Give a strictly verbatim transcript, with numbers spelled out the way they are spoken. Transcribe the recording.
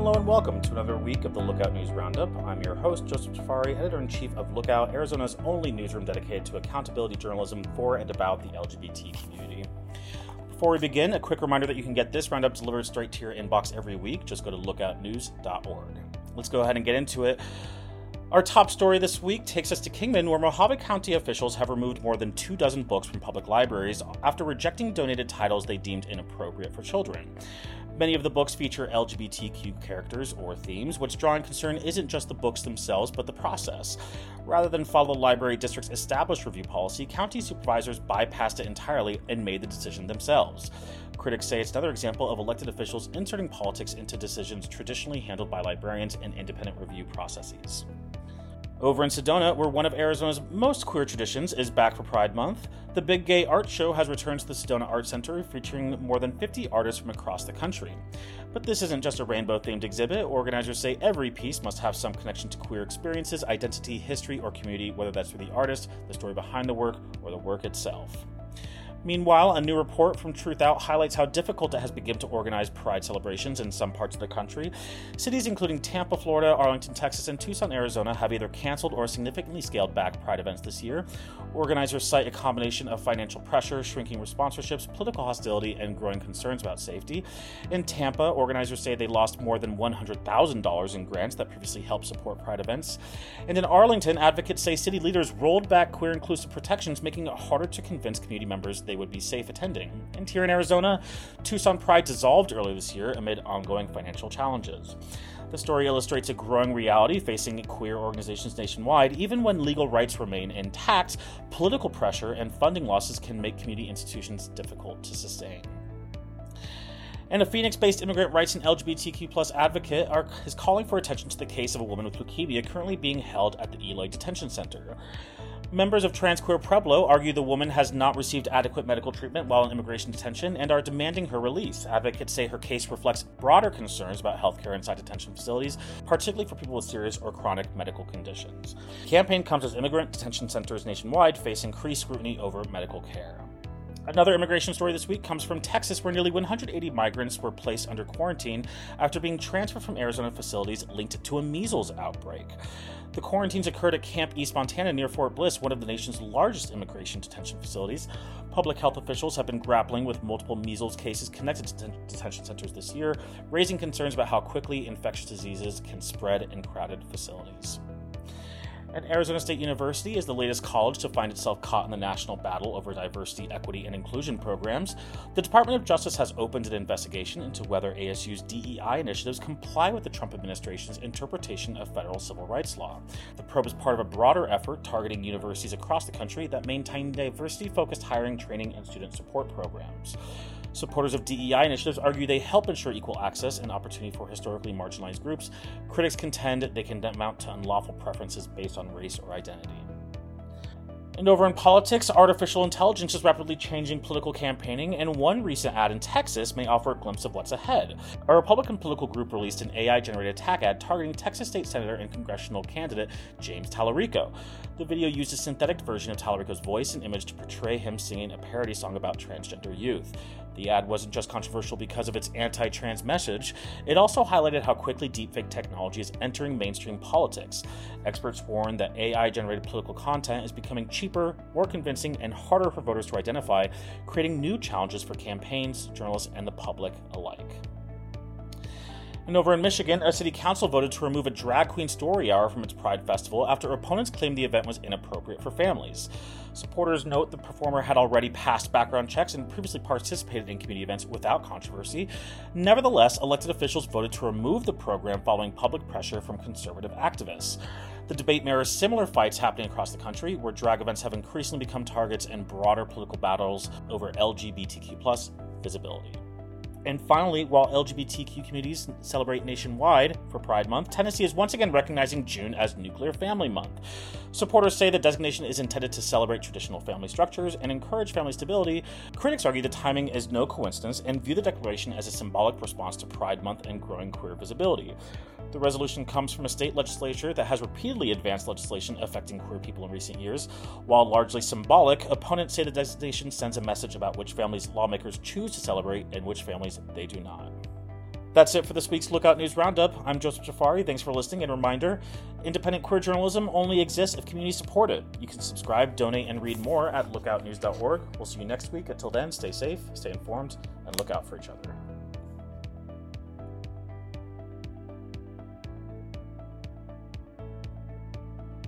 Hello and welcome to another week of the Lookout News Roundup. I'm your host, Joseph Tafari, Editor-in-Chief of Lookout, Arizona's only newsroom dedicated to accountability journalism for and about the L G B T community. Before we begin, a quick reminder that you can get this roundup delivered straight to your inbox every week. Just go to lookout news dot org. Let's go ahead and get into it. Our top story this week takes us to Kingman, where Mohave County officials have removed more than two dozen books from public libraries after rejecting donated titles they deemed inappropriate for children. Many of the books feature L G B T Q characters or themes. What's drawing concern isn't just the books themselves, but the process. Rather than follow the library district's established review policy, county supervisors bypassed it entirely and made the decision themselves. Critics say it's another example of elected officials inserting politics into decisions traditionally handled by librarians and independent review processes. Over in Sedona, where one of Arizona's most queer traditions is back for Pride Month, the Big Gay Art Show has returned to the Sedona Art Center, featuring more than fifty artists from across the country. But this isn't just a rainbow-themed exhibit. Organizers say every piece must have some connection to queer experiences, identity, history, or community, whether that's through the artist, the story behind the work, or the work itself. Meanwhile, a new report from Truth Out highlights how difficult it has become to organize Pride celebrations in some parts of the country. Cities including Tampa, Florida, Arlington, Texas, and Tucson, Arizona have either canceled or significantly scaled back Pride events this year. Organizers cite a combination of financial pressure, shrinking sponsorships, political hostility, and growing concerns about safety. In Tampa, organizers say they lost more than one hundred thousand dollars in grants that previously helped support Pride events. And in Arlington, advocates say city leaders rolled back queer-inclusive protections, making it harder to convince community members they would be safe attending. And here in Arizona, Tucson Pride dissolved earlier this year amid ongoing financial challenges. The story illustrates a growing reality facing queer organizations nationwide. Even when legal rights remain intact, political pressure and funding losses can make community institutions difficult to sustain. And a Phoenix-based immigrant rights and L G B T Q plus advocate are, is calling for attention to the case of a woman with leukemia currently being held at the Eloy Detention Center. Members of Trans Queer Pueblo argue the woman has not received adequate medical treatment while in immigration detention and are demanding her release. Advocates say her case reflects broader concerns about healthcare inside detention facilities, particularly for people with serious or chronic medical conditions. The campaign comes as immigrant detention centers nationwide face increased scrutiny over medical care. Another immigration story this week comes from Texas, where nearly one hundred eighty migrants were placed under quarantine after being transferred from Arizona facilities linked to a measles outbreak. The quarantines occurred at Camp East Montana near Fort Bliss, one of the nation's largest immigration detention facilities. Public health officials have been grappling with multiple measles cases connected to detention centers this year, raising concerns about how quickly infectious diseases can spread in crowded facilities. And Arizona State University is the latest college to find itself caught in the national battle over diversity, equity, and inclusion programs. The Department of Justice has opened an investigation into whether A S U's D E I initiatives comply with the Trump administration's interpretation of federal civil rights law. The probe is part of a broader effort targeting universities across the country that maintain diversity-focused hiring, training, and student support programs. Supporters of D E I initiatives argue they help ensure equal access and opportunity for historically marginalized groups. Critics contend they can amount to unlawful preferences based on race or identity. And over in politics, artificial intelligence is rapidly changing political campaigning, and one recent ad in Texas may offer a glimpse of what's ahead. A Republican political group released an A I-generated attack ad targeting Texas State Senator and congressional candidate James Tallarico. The video used a synthetic version of Tallarico's voice and image to portray him singing a parody song about transgender youth. The ad wasn't just controversial because of its anti-trans message, it also highlighted how quickly deepfake technology is entering mainstream politics. Experts warn that A I-generated political content is becoming cheaper, more convincing, and harder for voters to identify, creating new challenges for campaigns, journalists, and the public alike. And over in Michigan, a city council voted to remove a drag queen story hour from its Pride Festival after opponents claimed the event was inappropriate for families. Supporters note the performer had already passed background checks and previously participated in community events without controversy. Nevertheless, elected officials voted to remove the program following public pressure from conservative activists. The debate mirrors similar fights happening across the country, where drag events have increasingly become targets in broader political battles over L G B T Q plus visibility. And finally, while L G B T Q communities celebrate nationwide for Pride Month, Tennessee is once again recognizing June as Nuclear Family Month. Supporters say the designation is intended to celebrate traditional family structures and encourage family stability. Critics argue the timing is no coincidence and view the declaration as a symbolic response to Pride Month and growing queer visibility. The resolution comes from a state legislature that has repeatedly advanced legislation affecting queer people in recent years. While largely symbolic, opponents say the designation sends a message about which families lawmakers choose to celebrate and which families they do not. That's it for this week's Lookout News Roundup. I'm Joseph Jafari. Thanks for listening. And a reminder, independent queer journalism only exists if community support it. You can subscribe, donate, and read more at lookout news dot org. We'll see you next week. Until then, stay safe, stay informed, and look out for each other.